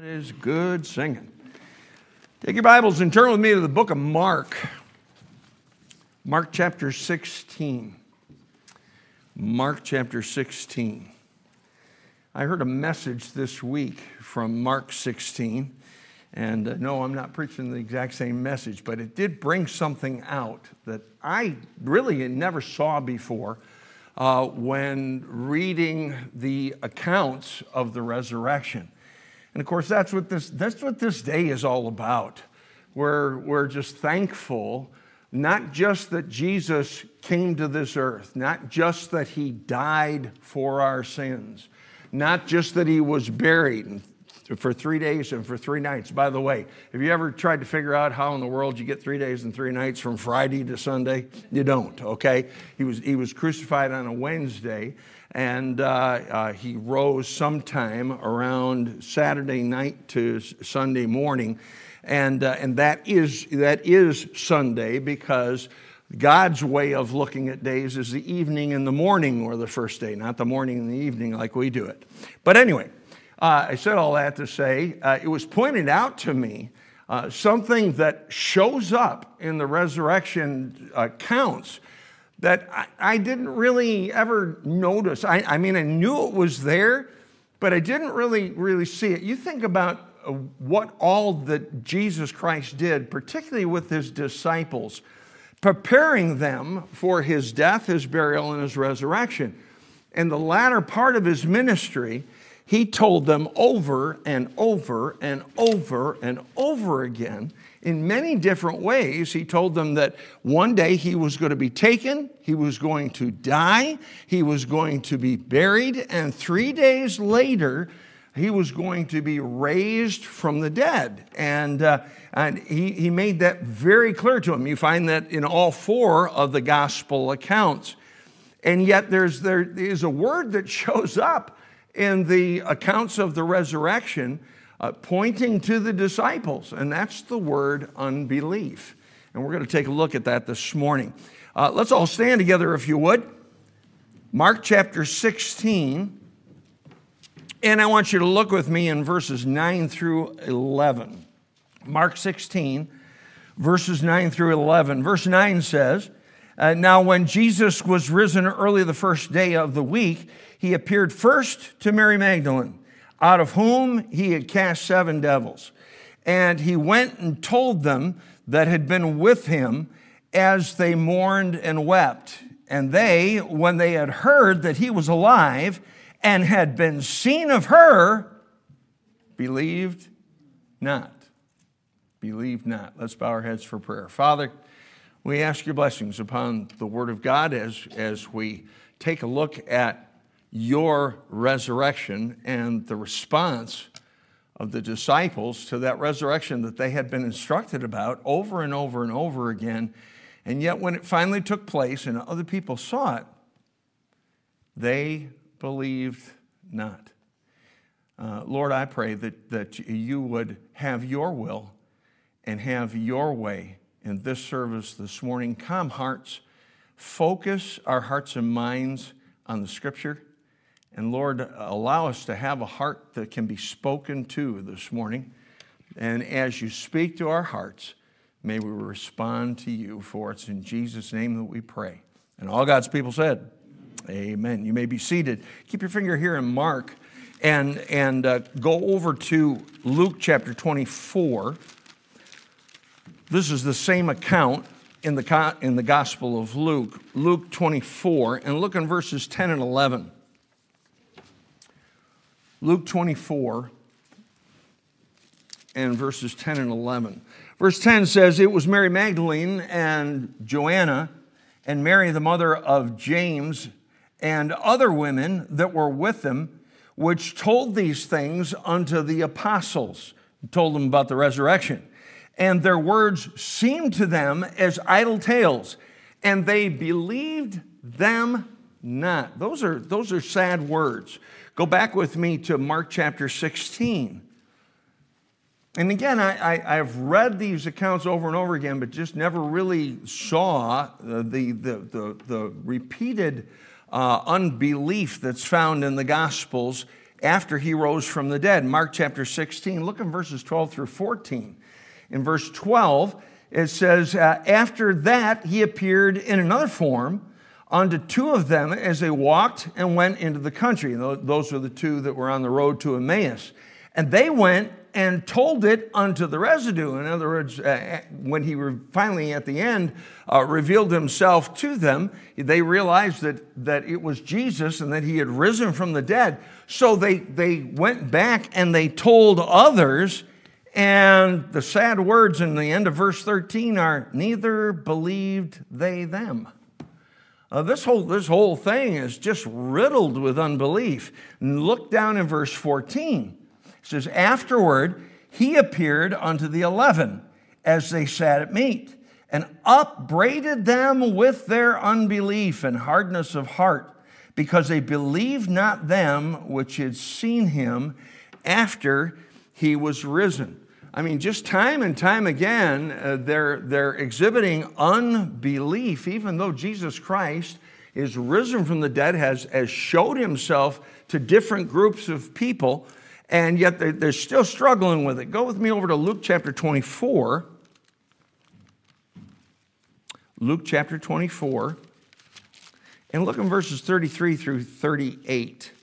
That is good singing. Take your Bibles and turn with me to the book of Mark. Mark chapter 16. Mark chapter 16. I heard a message this week from Mark 16. And no, I'm not preaching the exact same message, but it did bring something out that I really never saw before when reading the accounts of the resurrection. And of course, that's what this day is all about. We're just thankful, not just that Jesus came to this earth, not just that he died for our sins, not just that he was buried for 3 days and for 3 nights. By the way, have you ever tried to figure out how in the world you get 3 days and 3 nights from Friday to Sunday? You don't, okay? He was crucified on a Wednesday, and he rose sometime around Saturday night to Sunday morning, and that is Sunday, because God's way of looking at days is the evening and the morning or the first day, not the morning and the evening like we do it. But anyway, I said all that to say it was pointed out to me something that shows up in the resurrection accounts that I didn't really ever notice. I mean, I knew it was there, but I didn't really see it. You think about what all that Jesus Christ did, particularly with his disciples, preparing them for his death, his burial, and his resurrection. In the latter part of his ministry, he told them over and over and over and over again, in many different ways, he told them that one day he was going to be taken, he was going to die, he was going to be buried, and 3 days later, he was going to be raised from the dead. And he made that very clear to them. You find that in all 4 of the gospel accounts. And yet there is a word that shows up in the accounts of the resurrection, pointing to the disciples, and that's the word unbelief. And we're going to take a look at that this morning. Let's all stand together if you would. Mark chapter 16, and I want you to look with me in verses 9 through 11. Mark 16, verses 9 through 11. Verse 9 says, Now when Jesus was risen early the first day of the week, he appeared first to Mary Magdalene, out of whom he had cast 7 devils. And he went and told them that had been with him as they mourned and wept. And they, when they had heard that he was alive and had been seen of her, believed not. Believed not. Let's bow our heads for prayer. Father, we ask your blessings upon the word of God as we take a look at your resurrection and the response of the disciples to that resurrection that they had been instructed about over and over and over again. And yet when it finally took place and other people saw it, they believed not. Lord, I pray that you would have your will and have your way in this service this morning. Calm hearts, focus our hearts and minds on the Scripture. And Lord, allow us to have a heart that can be spoken to this morning. And as you speak to our hearts, may we respond to you, for it's in Jesus' name that we pray. And all God's people said, amen. You may be seated. Keep your finger here in Mark and go over to Luke chapter 24. This is the same account in the Gospel of Luke, Luke 24, and look in verses 10 and 11. Luke 24 and verses 10 and 11. Verse 10 says, It was Mary Magdalene and Joanna and Mary the mother of James and other women that were with them, which told these things unto the apostles, told them about the resurrection. And their words seemed to them as idle tales, and they believed them not. Those are sad words. Go back with me to Mark chapter 16. And again, I've read these accounts over and over again, but just never really saw the repeated unbelief that's found in the Gospels after he rose from the dead. Mark chapter 16, look in verses 12 through 14. In verse 12, it says, after that he appeared in another form unto two of them as they walked and went into the country. And those were the two that were on the road to Emmaus. And they went and told it unto the residue. In other words, when he finally at the end revealed himself to them, they realized that it was Jesus and that he had risen from the dead. So they went back and they told others. And the sad words in the end of verse 13 are, neither believed they them. This whole thing is just riddled with unbelief. And look down in verse 14. It says, afterward he appeared unto the 11 as they sat at meat, and upbraided them with their unbelief and hardness of heart, because they believed not them which had seen him after he was risen. I mean, just time and time again, they're exhibiting unbelief, even though Jesus Christ is risen from the dead, has showed himself to different groups of people, and yet they're still struggling with it. Go with me over to Luke chapter 24. Luke chapter 24, and look in verses 33 through 38.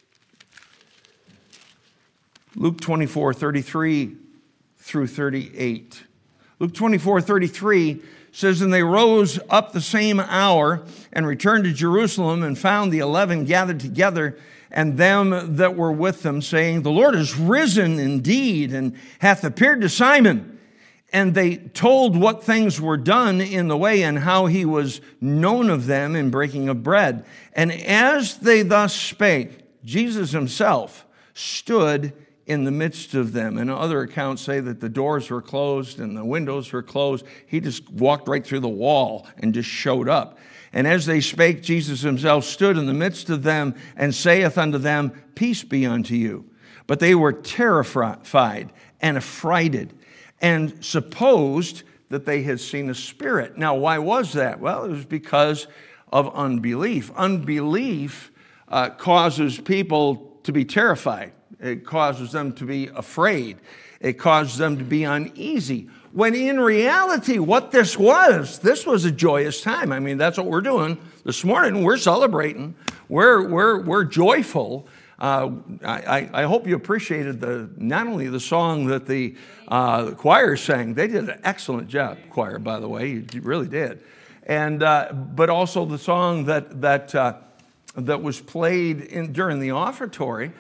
Luke 24, 33 through 38. Luke 24:33 says, and they rose up the same hour and returned to Jerusalem and found the 11 gathered together and them that were with them, saying, the Lord is risen indeed and hath appeared to Simon. And they told what things were done in the way and how he was known of them in breaking of bread. And as they thus spake, Jesus himself stood in the midst of them. And other accounts say that the doors were closed and the windows were closed. He just walked right through the wall and just showed up. And as they spake, Jesus himself stood in the midst of them and saith unto them, peace be unto you. But they were terrified and affrighted and supposed that they had seen a spirit. Now, why was that? Well, it was because of unbelief. Unbelief causes people to be terrified. It causes them to be afraid. It causes them to be uneasy. When in reality, what this was a joyous time. I mean, that's what we're doing this morning. We're celebrating. We're joyful. I hope you appreciated not only the song that the choir sang. They did an excellent job, choir, by the way. You really did. And but also the song that was played during the offertory.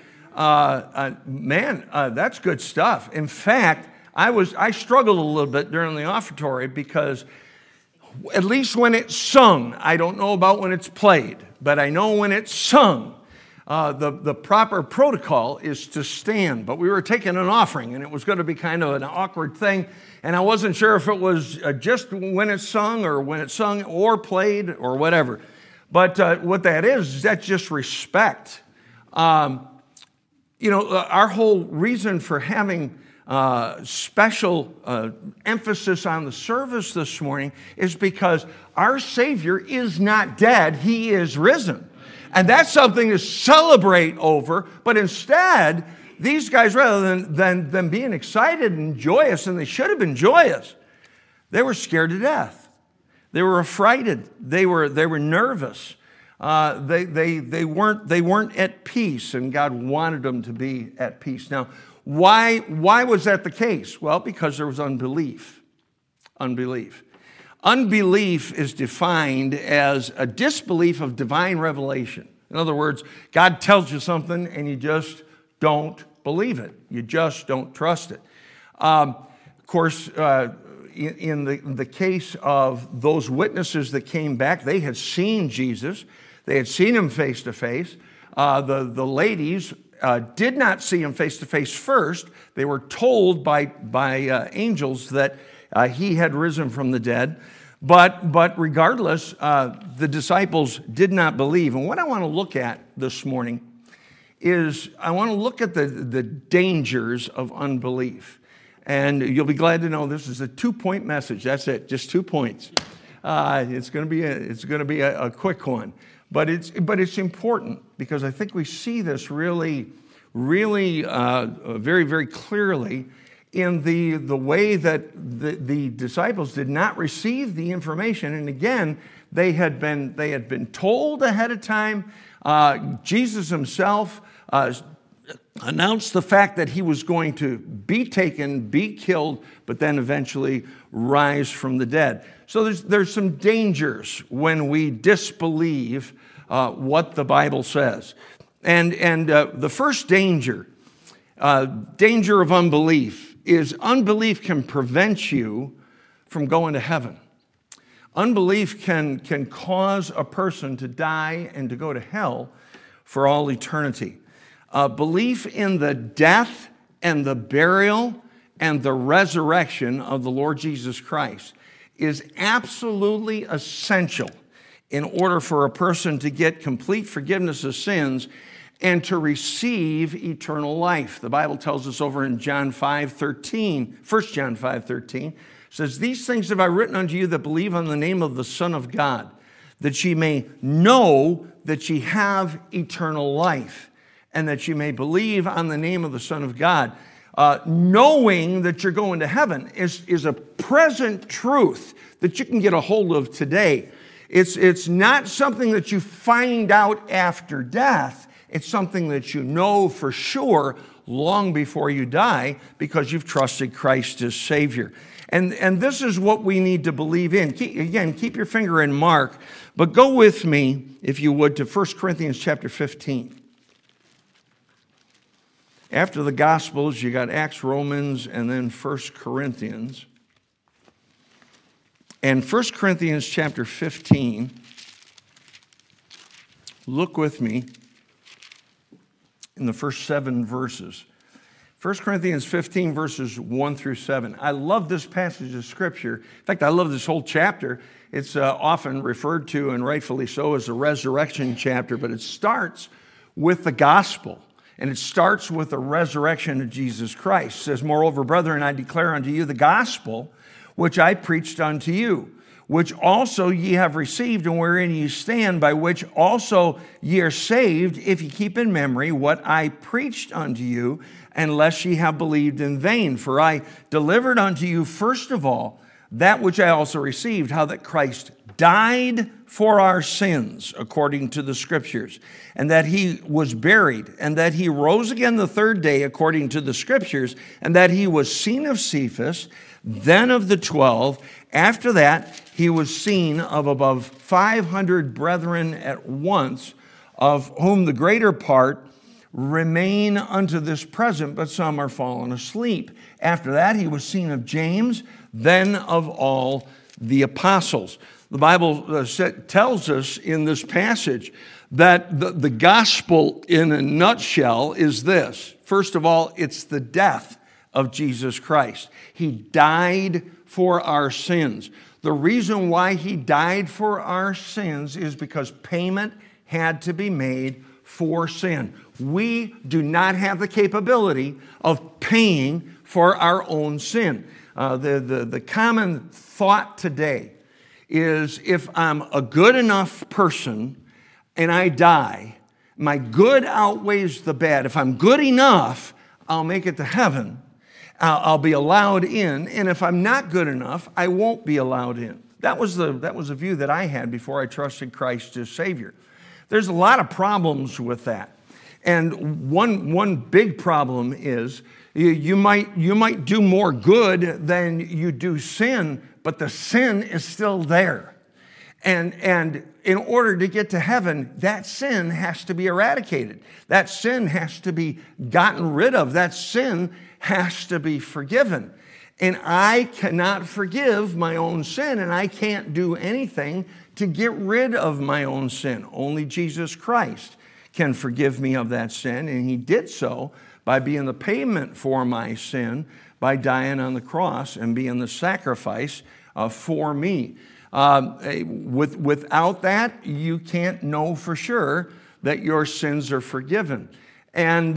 That's good stuff. In fact, I struggled a little bit during the offertory because at least when it's sung, I don't know about when it's played, but I know when it's sung, the proper protocol is to stand. But we were taking an offering, and it was going to be kind of an awkward thing, and I wasn't sure if it was just when it's sung or when it's sung or played or whatever. But what that is that's just respect. Our whole reason for having special emphasis on the service this morning is because our Savior is not dead, He is risen. And that's something to celebrate over, but instead, these guys, rather than being excited and joyous, and they should have been joyous, they were scared to death. They were affrighted. They were nervous. They weren't at peace, and God wanted them to be at peace. Now, why was that the case? Well, because there was unbelief. Unbelief. Unbelief is defined as a disbelief of divine revelation. In other words, God tells you something and you just don't believe it. You just don't trust it. Of course, in the case of those witnesses that came back, they had seen Jesus. They had seen him face to face. The ladies did not see him face to face first. They were told by angels that he had risen from the dead. But regardless, the disciples did not believe. And what I want to look at this morning is I want to look at the dangers of unbelief. And you'll be glad to know this is a 2-point message. That's it, just 2 points. It's going to be a quick one. But it's important because I think we see this really really very, very clearly in the way that the disciples did not receive the information. And again, they had been told ahead of time. Jesus himself announced the fact that he was going to be taken, be killed, but then eventually rise from the dead. So there's some dangers when we disbelieve what the Bible says. And the first danger of unbelief, is unbelief can prevent you from going to heaven. Unbelief can cause a person to die and to go to hell for all eternity. Belief in the death and the burial and the resurrection of the Lord Jesus Christ is absolutely essential in order for a person to get complete forgiveness of sins and to receive eternal life. The Bible tells us over in John 5:13, 1 John 5:13, says, "These things have I written unto you that believe on the name of the Son of God, that ye may know that ye have eternal life, and that ye may believe on the name of the Son of God." Knowing that you're going to heaven is a present truth that you can get a hold of today. It's not something that you find out after death. It's something that you know for sure long before you die because you've trusted Christ as Savior. And this is what we need to believe in. Keep your finger in Mark, but go with me, if you would, to 1 Corinthians chapter 15. After the Gospels, you got Acts, Romans, and then 1 Corinthians. And 1 Corinthians chapter 15, look with me in the first 7 verses. 1 Corinthians 15, verses 1 through 7. I love this passage of Scripture. In fact, I love this whole chapter. It's often referred to, and rightfully so, as a resurrection chapter, but it starts with the gospel. And it starts with the resurrection of Jesus Christ. It says, "Moreover, brethren, I declare unto you the gospel which I preached unto you, which also ye have received, and wherein ye stand, by which also ye are saved, if ye keep in memory what I preached unto you, unless ye have believed in vain. For I delivered unto you first of all that which I also received, how that Christ died for our sins, according to the Scriptures, and that he was buried, and that he rose again the third day, according to the Scriptures, and that he was seen of Cephas, then of the 12. After that, he was seen of above 500 brethren at once, of whom the greater part remain unto this present, but some are fallen asleep. After that, he was seen of James, then of all the apostles." The Bible tells us in this passage that the gospel in a nutshell is this. First of all, it's the death of Jesus Christ. He died for our sins. The reason why he died for our sins is because payment had to be made for sin. We do not have the capability of paying for our own sin. The common thought today is, if I'm a good enough person and I die, my good outweighs the bad. If I'm good enough, I'll make it to heaven. I'll be allowed in. And if I'm not good enough, I won't be allowed in. That was the view that I had before I trusted Christ as Savior. There's a lot of problems with that. And one big problem is you might do more good than you do sin, but the sin is still there. And in order to get to heaven, that sin has to be eradicated. That sin has to be gotten rid of. That sin has to be forgiven. And I cannot forgive my own sin, and I can't do anything to get rid of my own sin. Only Jesus Christ can forgive me of that sin, and he did so by being the payment for my sin, by dying on the cross and being the sacrifice for me. Without that, you can't know for sure that your sins are forgiven. And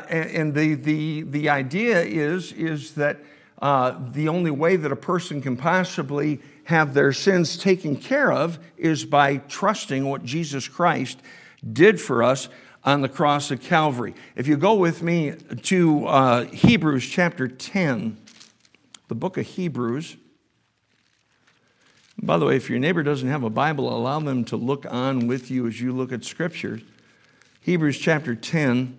the idea is that the only way that a person can possibly have their sins taken care of is by trusting what Jesus Christ did for us on the cross of Calvary. If you go with me to Hebrews chapter 10, the book of Hebrews. By the way, if your neighbor doesn't have a Bible, allow them to look on with you as you look at Scripture. Hebrews chapter 10,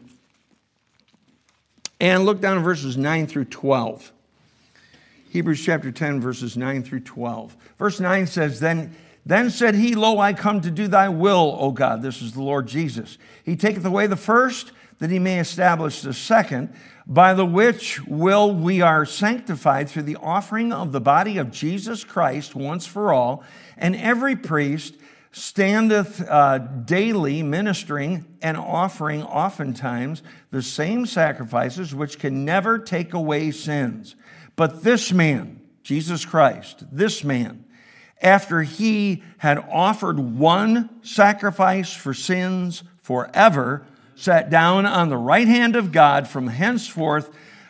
and look down at verses 9 through 12. Hebrews chapter 10, verses 9 through 12. Verse 9 says, Then said he, Lo, I come to do thy will, O God. This is the Lord Jesus. He taketh away the first, that he may establish the second, by the which will we are sanctified through the offering of the body of Jesus Christ once for all. And every priest standeth daily ministering and offering oftentimes the same sacrifices which can never take away sins. But this man, Jesus Christ, this man, after he had offered one sacrifice for sins forever, sat down on the right hand of God from henceforth,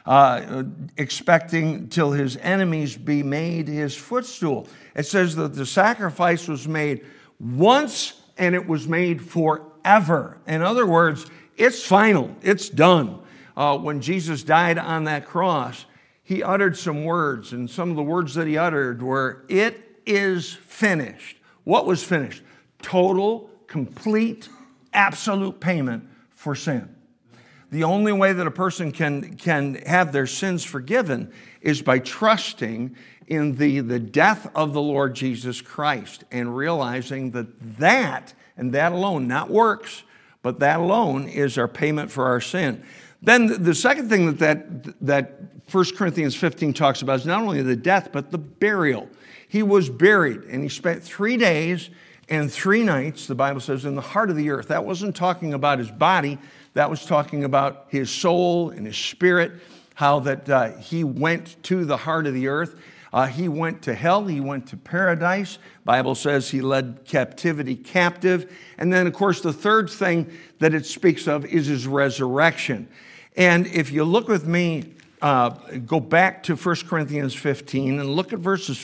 expecting till his enemies be made his footstool. It says that the sacrifice was made once and it was made forever. In other words, it's final, it's done. When Jesus died on that cross, he uttered some words, and some of the words that he uttered were, "It is finished." What was finished? Total, complete, absolute payment for sin. The only way that a person can have their sins forgiven is by trusting in the death of the Lord Jesus Christ and realizing that and that alone, not works, but that alone is our payment for our sin. Then the second thing that 1 Corinthians 15 talks about is not only the death, but the burial. He was buried, and he spent 3 days and 3 nights, the Bible says, in the heart of the earth. That wasn't talking about his body. That was talking about his soul and his spirit, how that he went to the heart of the earth. He went to hell. He went to paradise. Bible says he led captivity captive. And then, of course, the third thing that it speaks of is his resurrection. And if you look with me, go back to 1 Corinthians 15 and look at verses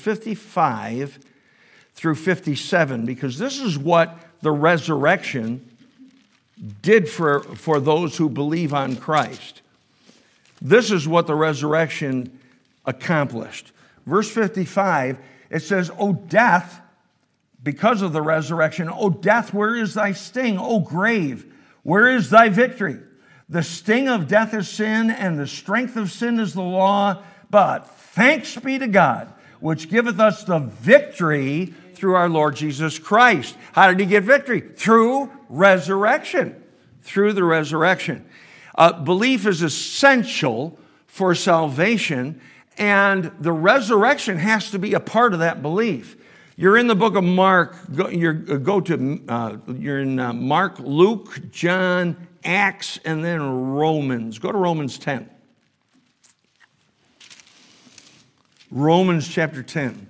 55 through 57, because this is what the resurrection did for those who believe on Christ. This is what the resurrection accomplished. Verse 55, it says, O death, because of the resurrection, O death, where is thy sting? O grave, where is thy victory? The sting of death is sin, and the strength of sin is the law. But thanks be to God, which giveth us the victory through our Lord Jesus Christ. How did he get victory? Through resurrection. Through the resurrection. Belief is essential for salvation, and the resurrection has to be a part of that belief. You're in the book of Mark. You're in Mark, Luke, John, Acts, and then Romans. Go to Romans 10. Romans chapter 10.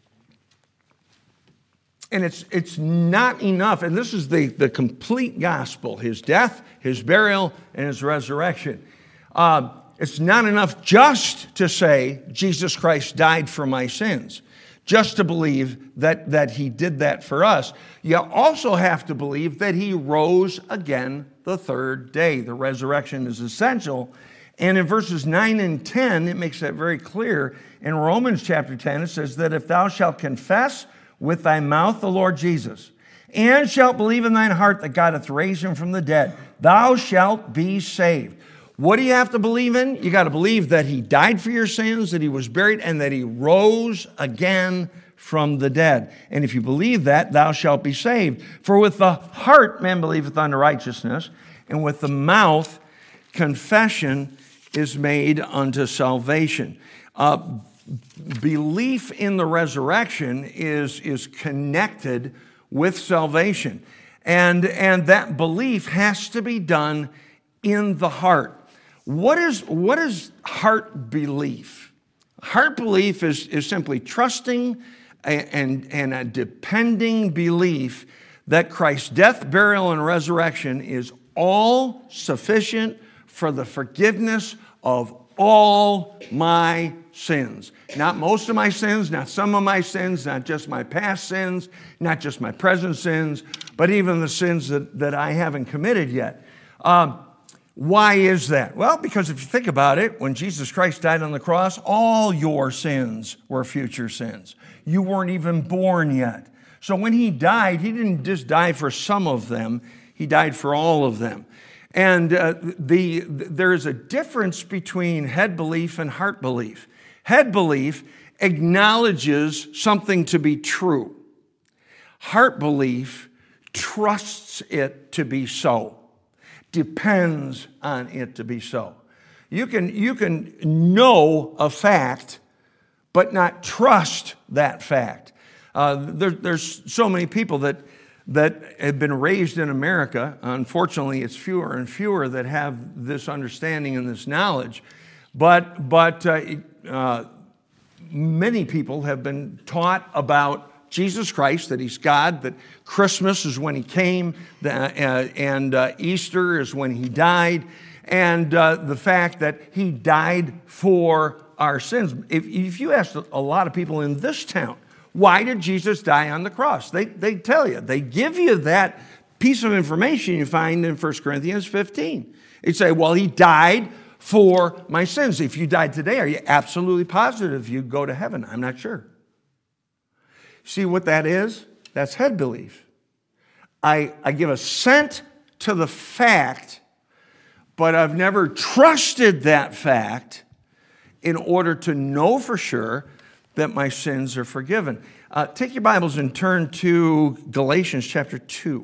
And it's not enough, and this is the complete gospel, his death, his burial, and his resurrection. It's not enough just to say Jesus Christ died for my sins, just to believe that he did that for us. You also have to believe that he rose again the third day. The resurrection is essential. And in verses 9 and 10, it makes that very clear. In Romans chapter 10, it says that if thou shalt confess with thy mouth the Lord Jesus, and shalt believe in thine heart that God hath raised him from the dead, thou shalt be saved. What do you have to believe in? You got to believe that he died for your sins, that he was buried, and that he rose again from the dead. And if you believe that, thou shalt be saved. For with the heart man believeth unto righteousness, and with the mouth confession is made unto salvation. Belief in the resurrection is connected with salvation. And that belief has to be done in the heart. What is heart belief? Heart belief is simply trusting and a depending belief that Christ's death, burial, and resurrection is all sufficient for the forgiveness of all my sins. Not most of my sins, not some of my sins, not just my past sins, not just my present sins, but even the sins that I haven't committed yet. Why is that? Well, because if you think about it, when Jesus Christ died on the cross, all your sins were future sins. You weren't even born yet. So when he died, he didn't just die for some of them. He died for all of them. And there is a difference between head belief and heart belief. Head belief acknowledges something to be true. Heart belief trusts it to be so. Depends on it to be so. You can know a fact, but not trust that fact. There's so many people that have been raised in America. Unfortunately, it's fewer and fewer that have this understanding and this knowledge. But many people have been taught about Jesus Christ, that he's God, that Christmas is when he came, and Easter is when he died, and the fact that he died for our sins. If you ask a lot of people in this town, why did Jesus die on the cross? They tell you. They give you that piece of information you find in 1 Corinthians 15. They say, well, he died for my sins. If you died today, are you absolutely positive you'd go to heaven? I'm not sure. See what that is? That's head belief. I give assent to the fact, but I've never trusted that fact in order to know for sure that my sins are forgiven. Take your Bibles and turn to Galatians chapter 2.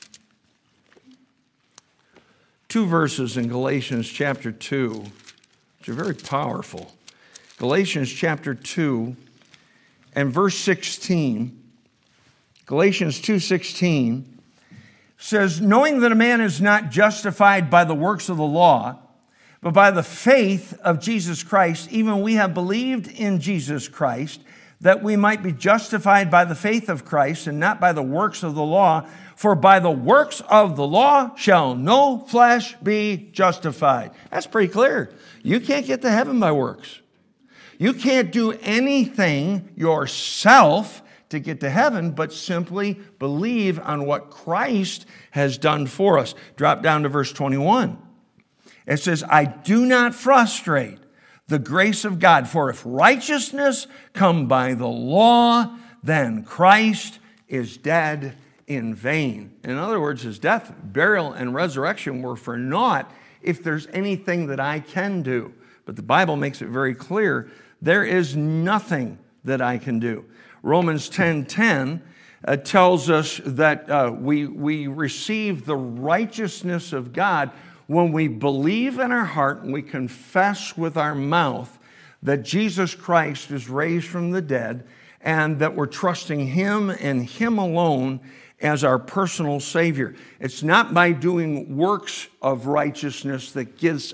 2 verses in Galatians chapter 2, which are very powerful. Galatians chapter 2 and verse 16. Galatians 2:16 says, knowing that a man is not justified by the works of the law, but by the faith of Jesus Christ, even we have believed in Jesus Christ, that we might be justified by the faith of Christ and not by the works of the law. For by the works of the law shall no flesh be justified. That's pretty clear. You can't get to heaven by works. You can't do anything yourself to get to heaven, but simply believe on what Christ has done for us. Drop down to verse 21. It says, I do not frustrate the grace of God, for if righteousness come by the law, then Christ is dead in vain. In other words, his death, burial, and resurrection were for naught if there's anything that I can do. But the Bible makes it very clear, there is nothing that I can do. Romans 10:10 tells us that we receive the righteousness of God when we believe in our heart and we confess with our mouth that Jesus Christ is raised from the dead and that we're trusting him and him alone as our personal Savior. It's not by doing works of righteousness that gives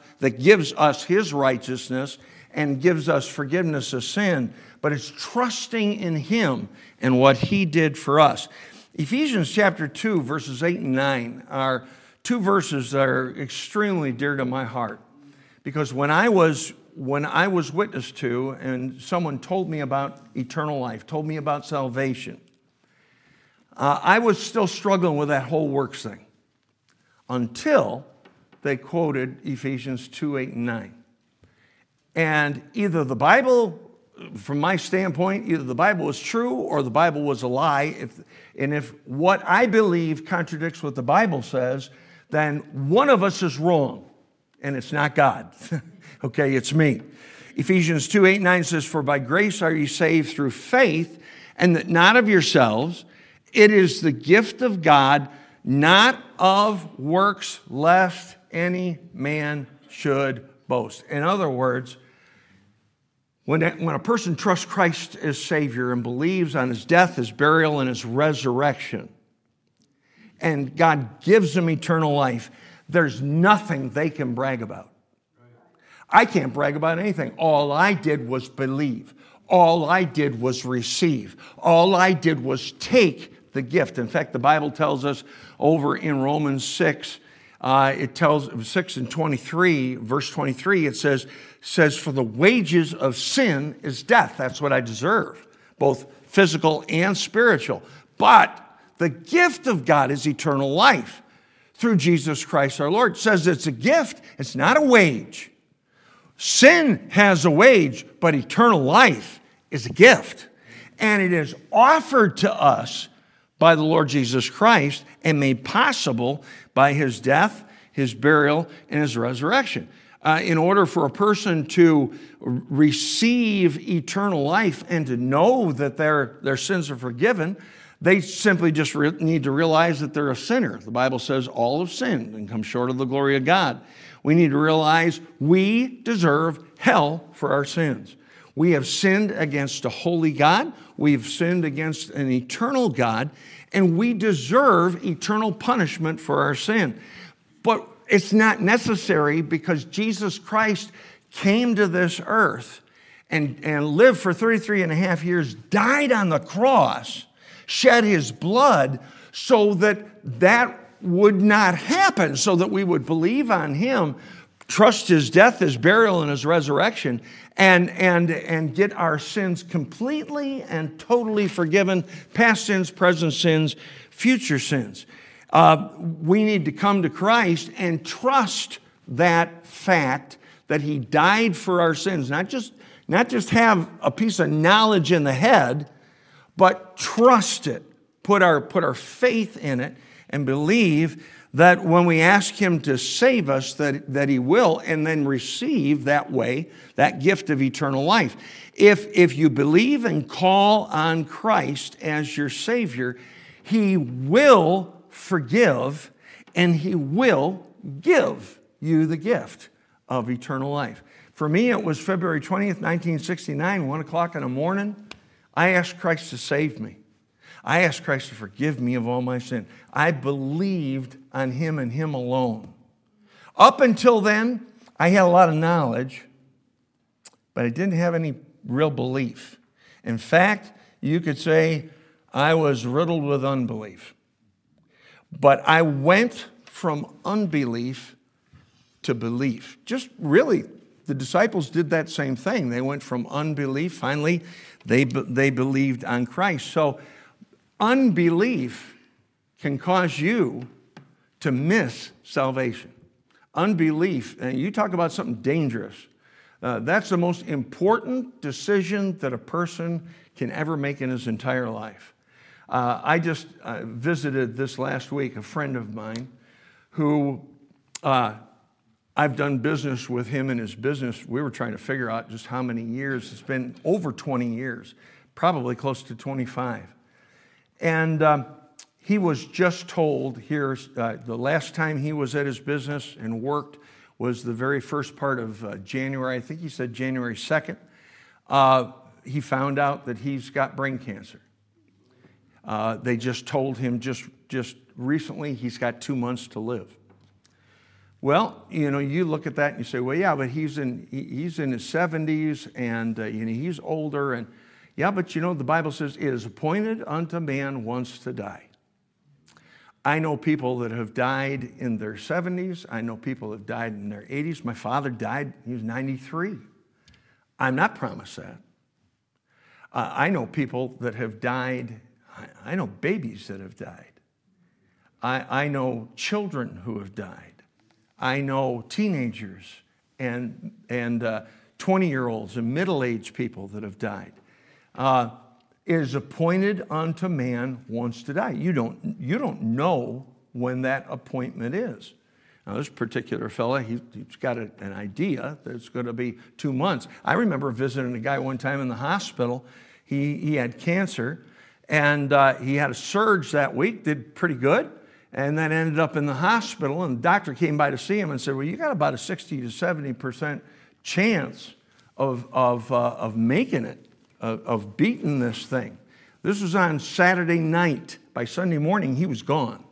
us his righteousness and gives us forgiveness of sin, but it's trusting in him and what he did for us. Ephesians chapter 2, verses 8 and 9 are two verses that are extremely dear to my heart. Because when I was witnessed to and someone told me about eternal life, told me about salvation, I was still struggling with that whole works thing until they quoted Ephesians 2, 8, and 9. And either the Bible, from my standpoint, either the Bible was true or the Bible was a lie. If what I believe contradicts what the Bible says, then one of us is wrong, and it's not God. Okay, it's me. Ephesians 2, 8, 9 says, for by grace are you saved through faith, and that not of yourselves. It is the gift of God, not of works, lest any man should boast. In other words, when a person trusts Christ as Savior and believes on his death, his burial, and his resurrection, and God gives them eternal life, there's nothing they can brag about. I can't brag about anything. All I did was believe. All I did was receive. All I did was take the gift. In fact, the Bible tells us over in Romans 6, it tells 6 and 23, verse 23, it says, for the wages of sin is death. That's what I deserve, both physical and spiritual. But the gift of God is eternal life through Jesus Christ our Lord. It says it's a gift. It's not a wage. Sin has a wage, but eternal life is a gift. And it is offered to us by the Lord Jesus Christ and made possible by his death, his burial, and his resurrection. In order for a person to receive eternal life and to know that their sins are forgiven, they simply just need to realize that they're a sinner. The Bible says all have sinned and come short of the glory of God. We need to realize we deserve hell for our sins. We have sinned against a holy God. We've sinned against an eternal God, and we deserve eternal punishment for our sin. But it's not necessary because Jesus Christ came to this earth and lived for 33 and a half years, died on the cross, shed his blood so that would not happen, so that we would believe on him, trust his death, his burial, and his resurrection, and get our sins completely and totally forgiven, past sins, present sins, future sins. We need to come to Christ and trust that fact that he died for our sins, not just have a piece of knowledge in the head, but trust it, put our faith in it, and believe that when we ask him to save us, that he will, and then receive that way, that gift of eternal life. If you believe and call on Christ as your Savior, he will forgive and he will give you the gift of eternal life. For me, it was February 20th, 1969, 1 o'clock in the morning. I asked Christ to save me. I asked Christ to forgive me of all my sin. I believed on him and him alone. Up until then, I had a lot of knowledge, but I didn't have any real belief. In fact, you could say I was riddled with unbelief. But I went from unbelief to belief. Just really, the disciples did that same thing. They went from unbelief, finally, they believed on Christ. So unbelief can cause you to miss salvation. Unbelief, and you talk about something dangerous. That's the most important decision that a person can ever make in his entire life. I just visited this last week a friend of mine who I've done business with him in his business. We were trying to figure out just how many years. It's been over 20 years, probably close to 25. And he was just told here, the last time he was at his business and worked was the very first part of January. I think he said January 2nd. He found out that he's got brain cancer. They just told him just recently he's got 2 months to live. Well, you look at that and you say, well, yeah, but he's in his 70s and he's older. And yeah, but the Bible says it is appointed unto man once to die. I know people that have died in their 70s. I know people that have died in their 80s. My father died, he was 93. I'm not promised that. I know people that have died. I know babies that have died. I know children who have died. I know teenagers and 20-year-olds and middle-aged people that have died. It is appointed unto man once to die. You don't know when that appointment is. Now, this particular fella, he's got an idea that it's going to be 2 months. I remember visiting a guy one time in the hospital. He had cancer, and he had a surge that week, did pretty good, and then ended up in the hospital, and the doctor came by to see him and said, well, you got about a 60 to 70% chance of making it, of beating this thing. This was on Saturday night. By Sunday morning, he was gone.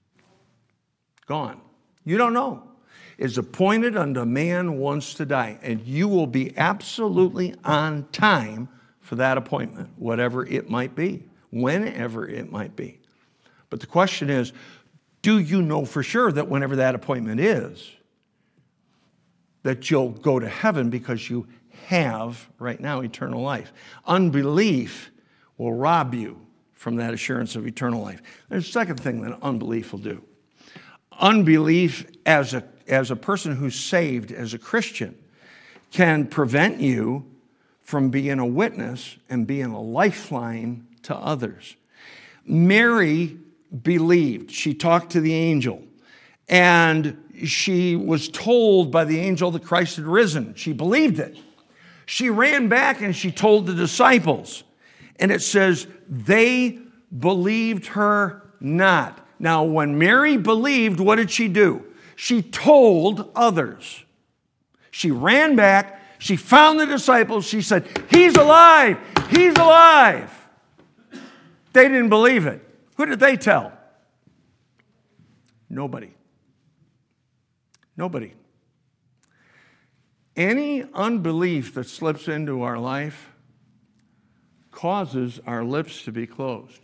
Gone. You don't know. It's appointed unto man once to die, and you will be absolutely on time for that appointment, whatever it might be, whenever it might be. But the question is, do you know for sure that whenever that appointment is, that you'll go to heaven because you have right now eternal life? Unbelief will rob you from that assurance of eternal life. There's a second thing that unbelief will do. unbelief as a person who's saved, as a Christian, can prevent you from being a witness and being a lifeline to others. Mary believed. She talked to the angel, and she was told by the angel that Christ had risen. She believed it. She ran back and she told the disciples, and it says they believed her not. Now, when Mary believed, what did she do? She told others. She ran back. She found the disciples. She said, "He's alive! He's alive!" They didn't believe it. Who did they tell? Nobody. Nobody. Any unbelief that slips into our life causes our lips to be closed,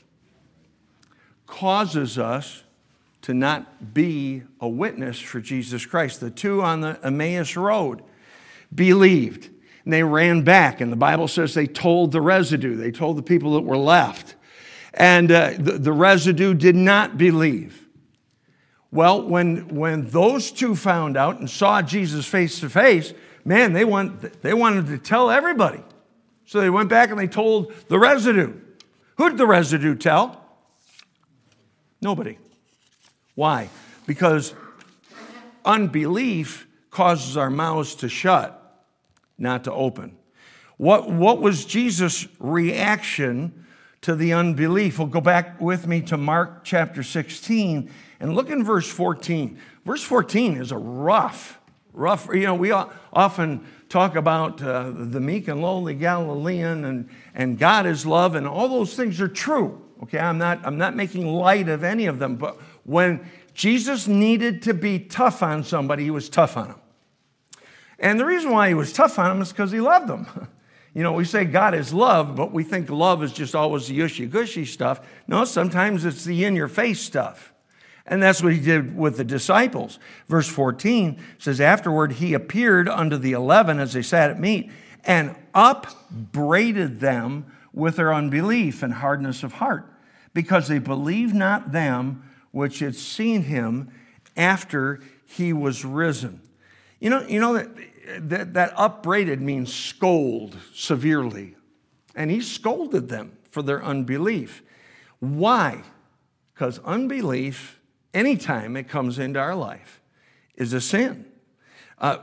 causes us to not be a witness for Jesus Christ. The two on the Emmaus Road believed, and they ran back, and the Bible says they told the residue. They told the people that were left, and the residue did not believe. Well, when those two found out and saw Jesus face to face, man, they wanted to tell everybody. So they went back and they told the residue. Who did the residue tell? Nobody. Why? Because unbelief causes our mouths to shut, not to open. What was Jesus' reaction to the unbelief? Well, go back with me to Mark chapter 16 and look in verse 14. Verse 14 is a rough, we often talk about the meek and lowly Galilean and God is love, and all those things are true. Okay, I'm not making light of any of them, but when Jesus needed to be tough on somebody, he was tough on them. And the reason why he was tough on them is because he loved them. We say God is love, but we think love is just always the ushy-gushy stuff. No, sometimes it's the in-your-face stuff. And that's what he did with the disciples. Verse 14 says, "Afterward he appeared unto the 11 as they sat at meat, and upbraided them with their unbelief and hardness of heart, because they believed not them which had seen him after he was risen." You know that upbraided means scold severely. And he scolded them for their unbelief. Why? Because unbelief, anytime it comes into our life, is a sin. How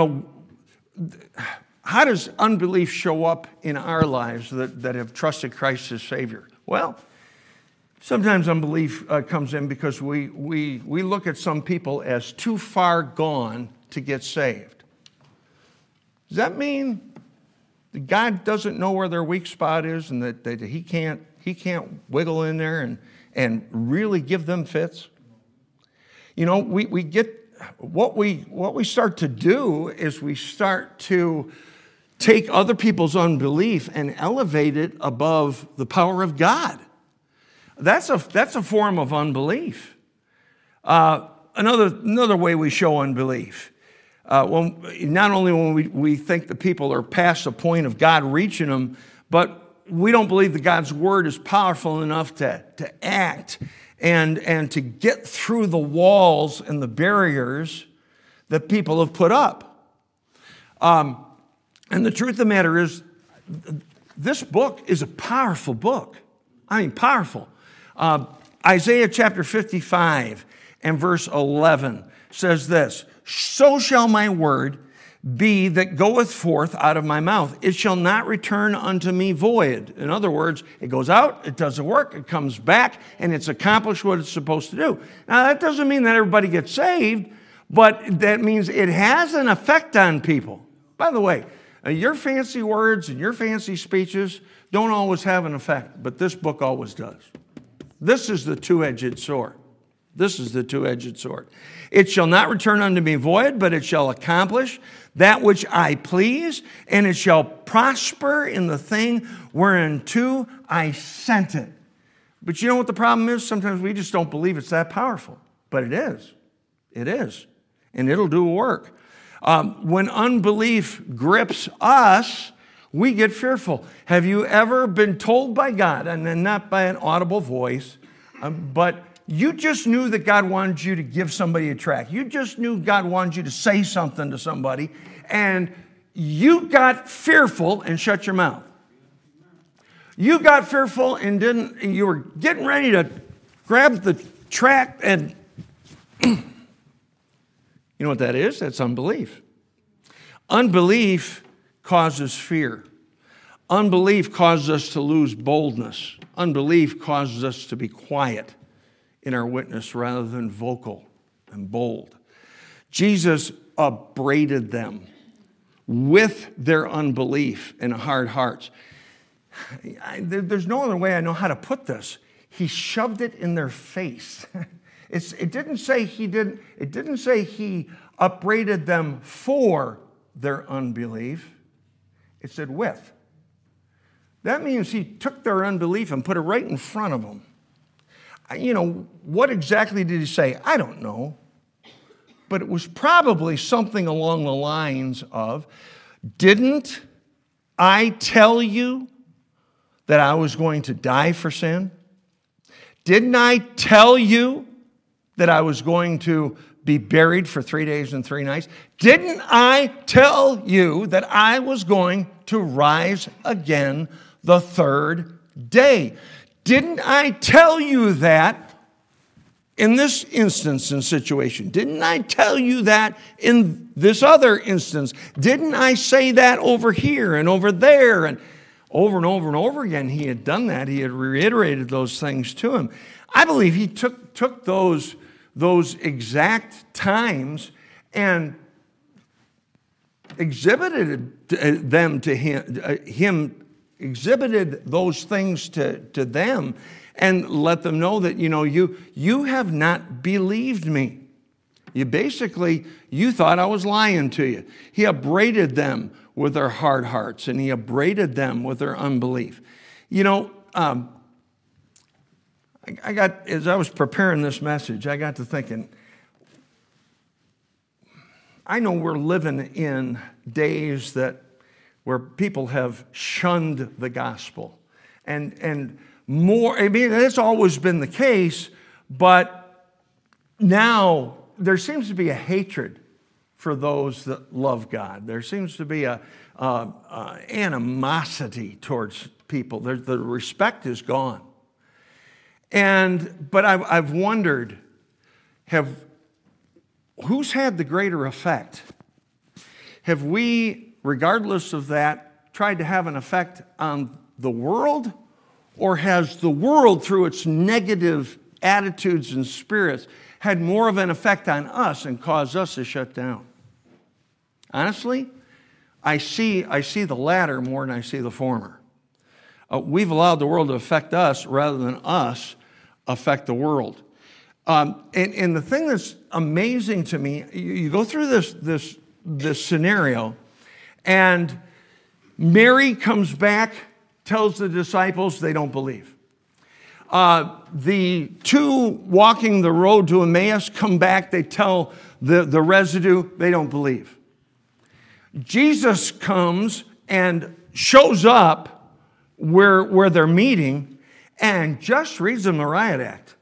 does unbelief show up in our lives that have trusted Christ as Savior? Well, sometimes unbelief comes in because we look at some people as too far gone to get saved. Does that mean that God doesn't know where their weak spot is and that he can't wiggle in there and really give them fits? We get what we start to do is we start to take other people's unbelief and elevate it above the power of God. That's a form of unbelief. Another way we show unbelief. Not only when we think the people are past the point of God reaching them, but we don't believe that God's word is powerful enough to act and to get through the walls and the barriers that people have put up. And the truth of the matter is, this book is a powerful book. I mean, powerful. Isaiah chapter 55 and verse 11 says this, "So shall my word be that goeth forth out of my mouth. It shall not return unto me void." In other words, it goes out, it does the work, it comes back, and it's accomplished what it's supposed to do. Now, that doesn't mean that everybody gets saved, but that means it has an effect on people. By the way, your fancy words and your fancy speeches don't always have an effect, but this book always does. This is the two-edged sword. This is the two-edged sword. "It shall not return unto me void, but it shall accomplish that which I please, and it shall prosper in the thing whereunto I sent it." But you know what the problem is? Sometimes we just don't believe it's that powerful. But it is. It is. And it'll do work. When unbelief grips us, we get fearful. Have you ever been told by God, and then not by an audible voice, but you just knew that God wanted you to give somebody a tract. You just knew God wanted you to say something to somebody, and you got fearful and shut your mouth. You got fearful and you were getting ready to grab the tract, and you know what that is? That's unbelief. Unbelief causes fear. Unbelief causes us to lose boldness. Unbelief causes us to be quiet in our witness rather than vocal and bold. Jesus upbraided them with their unbelief and hard hearts. There's no other way I know how to put this. He shoved it in their face. It didn't say he upbraided them for their unbelief. It said with. That means he took their unbelief and put it right in front of them. What exactly did he say? I don't know. But it was probably something along the lines of, didn't I tell you that I was going to die for sin? Didn't I tell you that I was going to be buried for 3 days and 3 nights? Didn't I tell you that I was going to rise again the third day? Didn't I tell you that in this instance and situation? Didn't I tell you that in this other instance? Didn't I say that over here and over there? And over and over and over again, he had done that. He had reiterated those things to him. I believe he took those exact times and exhibited them to him exhibited those things to them and let them know that, you have not believed me. You thought I was lying to you. He upbraided them with their hard hearts, and he upbraided them with their unbelief. As I was preparing this message, I got to thinking, I know we're living in days where people have shunned the gospel. And more, that's always been the case, but now there seems to be a hatred for those that love God. There seems to be a animosity towards people. The respect is gone. But I've wondered, who's had the greater effect? Have we, regardless of that, tried to have an effect on the world? Or has the world, through its negative attitudes and spirits, had more of an effect on us and caused us to shut down? Honestly, I see the latter more than I see the former. We've allowed the world to affect us rather than us affect the world. And the thing that's amazing to me, you go through this scenario, and Mary comes back, tells the disciples they don't believe. The two walking the road to Emmaus come back, they tell the residue they don't believe. Jesus comes and shows up where they're meeting and just reads them the riot act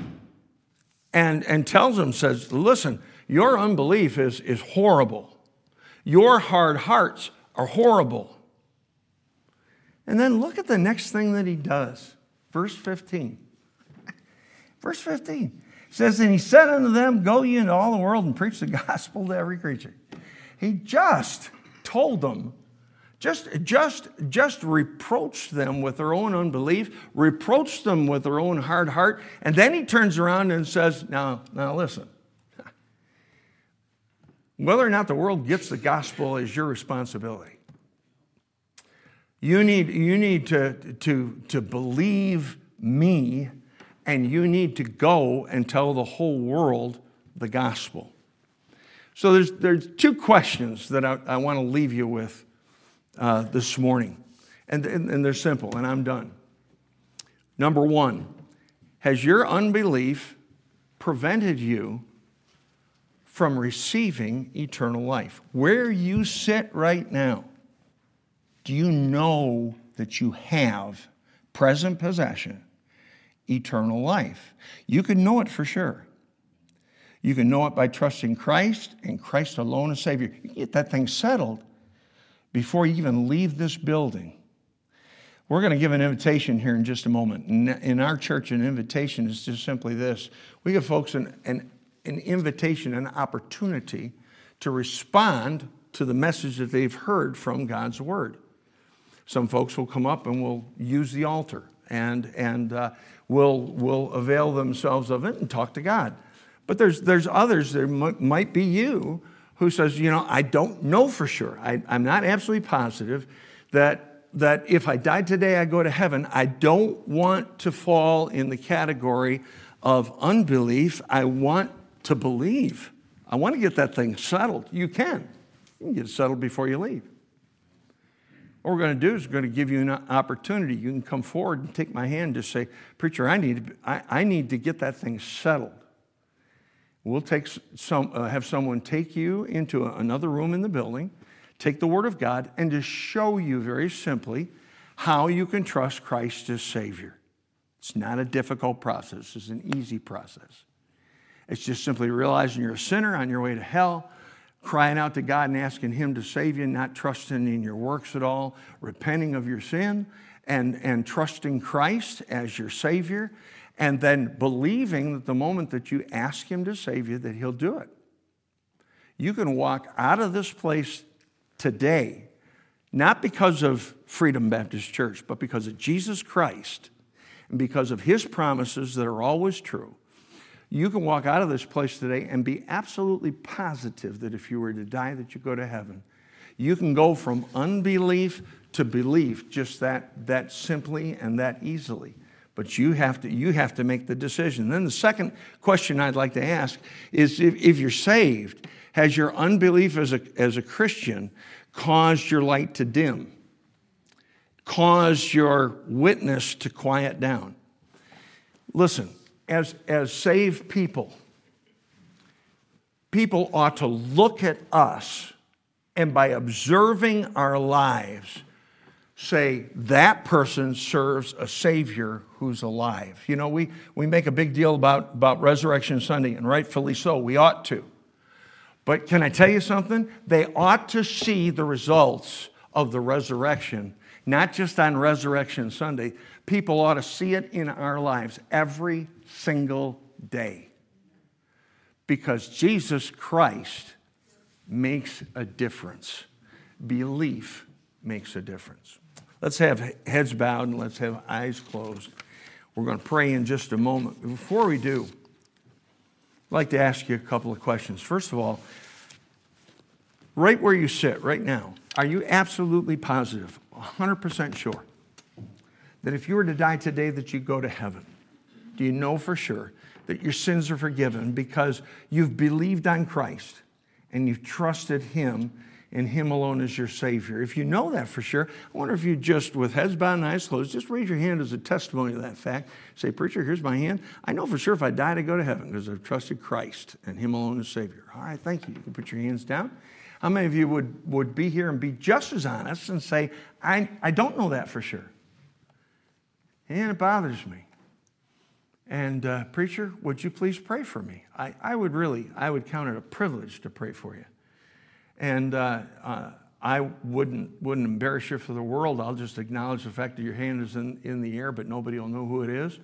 and tells them, says, listen, your unbelief is horrible. Your hard hearts are horrible. And then look at the next thing that he does. Verse 15. Verse 15 says, and he said unto them, go ye into all the world and preach the gospel to every creature. He just told them, just reproached them with their own unbelief, reproached them with their own hard heart, and then he turns around and says, now listen. Whether or not the world gets the gospel is your responsibility. You need to believe me, and you need to go and tell the whole world the gospel. So there's two questions that I want to leave you with this morning, and they're simple, and I'm done. Number one, has your unbelief prevented you from receiving eternal life? Where you sit right now, do you know that you have present possession eternal life. You can know it for sure. You can know it by trusting Christ and Christ alone as Savior. You can get that thing settled before you even leave this building. We're going to give an invitation here in just a moment. In our church, an invitation is just simply this. We give folks an invitation, an opportunity to respond to the message that they've heard from God's Word. Some folks will come up and will use the altar and will avail themselves of it and talk to God. But there's others, there might be you, who says, I don't know for sure. I'm not absolutely positive that if I died today, I go to heaven. I don't want to fall in the category of unbelief. I want to believe. I want to get that thing settled. You can get it settled before you leave. What we're going to do is we're going to give you an opportunity. You can come forward and take my hand and just say, preacher, I need to get that thing settled. We'll have someone take you into another room in the building, take the Word of God, and just show you very simply how you can trust Christ as Savior. It's not a difficult process. It's an easy process. It's just simply realizing you're a sinner on your way to hell, crying out to God and asking Him to save you, not trusting in your works at all, repenting of your sin, and trusting Christ as your Savior, and then believing that the moment that you ask Him to save you, that He'll do it. You can walk out of this place today, not because of Freedom Baptist Church, but because of Jesus Christ and because of His promises that are always true. You can walk out of this place today and be absolutely positive that if you were to die, that you go to heaven. You can go from unbelief to belief just that simply and that easily. But you have to make the decision. Then the second question I'd like to ask is, if you're saved, has your unbelief as a Christian caused your light to dim? Caused your witness to quiet down? Listen, as saved people ought to look at us and by observing our lives, say, that person serves a Savior who's alive. We make a big deal about Resurrection Sunday, and rightfully so. We ought to. But can I tell you something? They ought to see the results of the resurrection, not just on Resurrection Sunday. People ought to see it in our lives every single day. Because Jesus Christ makes a difference. Belief makes a difference. Let's have heads bowed and let's have eyes closed. We're going to pray in just a moment. Before we do, I'd like to ask you a couple of questions. First of all, right where you sit right now, are you absolutely positive, 100% sure, that if you were to die today that you'd go to heaven? Do you know for sure that your sins are forgiven because you've believed on Christ and you've trusted Him and Him alone as your Savior? If you know that for sure, I wonder if you just, with heads bowed and eyes closed, just raise your hand as a testimony to that fact. Say, preacher, here's my hand. I know for sure if I died, I go to heaven because I've trusted Christ and Him alone as Savior. All right, thank you. You can put your hands down. How many of you would be here and be just as honest and say, I don't know that for sure, and it bothers me. And preacher, would you please pray for me? I would count it a privilege to pray for you. And I wouldn't embarrass you for the world. I'll just acknowledge the fact that your hand is in the air, but nobody will know who it is.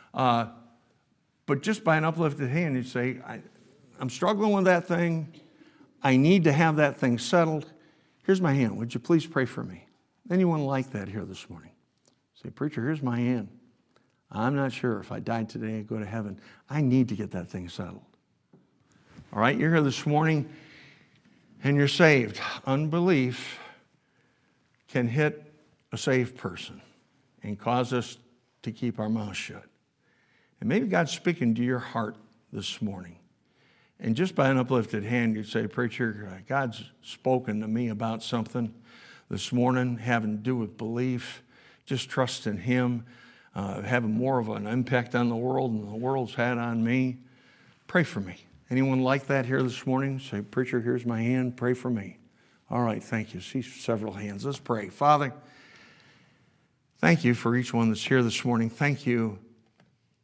But just by an uplifted hand, you'd say, I'm struggling with that thing. I need to have that thing settled. Here's my hand. Would you please pray for me? Anyone like that here this morning? Say, preacher, here's my hand. I'm not sure if I died today, I'd go to heaven. I need to get that thing settled. All right, you're here this morning and you're saved. Unbelief can hit a saved person and cause us to keep our mouth shut. And maybe God's speaking to your heart this morning. And just by an uplifted hand, you'd say, preacher, God's spoken to me about something this morning having to do with belief, just trust in Him, having more of an impact on the world than the world's had on me. Pray for me. Anyone like that here this morning? Say, preacher, here's my hand. Pray for me. All right, thank you. See several hands. Let's pray. Father, thank you for each one that's here this morning. Thank you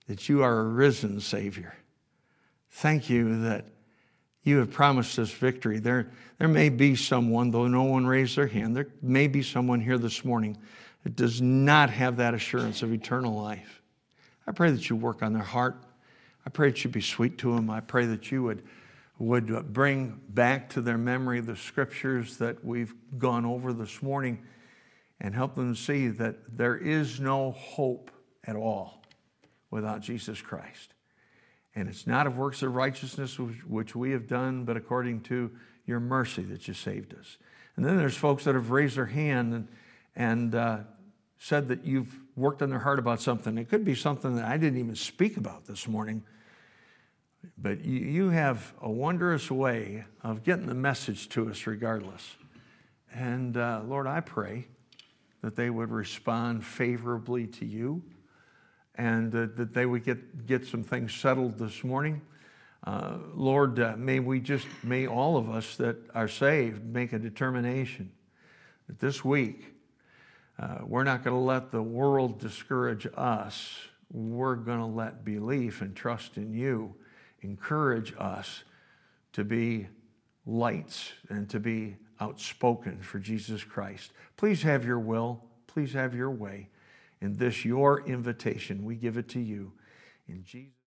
that you are a risen Savior. Thank you that you have promised us victory. There may be someone, though no one raised their hand, there may be someone here this morning that does not have that assurance of eternal life. I pray that you work on their heart. I pray that you be sweet to them. I pray that you would bring back to their memory the scriptures that we've gone over this morning and help them see that there is no hope at all without Jesus Christ. And it's not of works of righteousness which we have done, but according to your mercy that you saved us. And then there's folks that have raised their hand and said that you've worked on their heart about something. It could be something that I didn't even speak about this morning. But you have a wondrous way of getting the message to us regardless. And Lord, I pray that they would respond favorably to you, and that they would get some things settled this morning. Lord, may all of us that are saved make a determination that this week we're not going to let the world discourage us. We're going to let belief and trust in you encourage us to be lights and to be outspoken for Jesus Christ. Please have your will. Please have your way. In this, your invitation, we give it to you. In Jesus'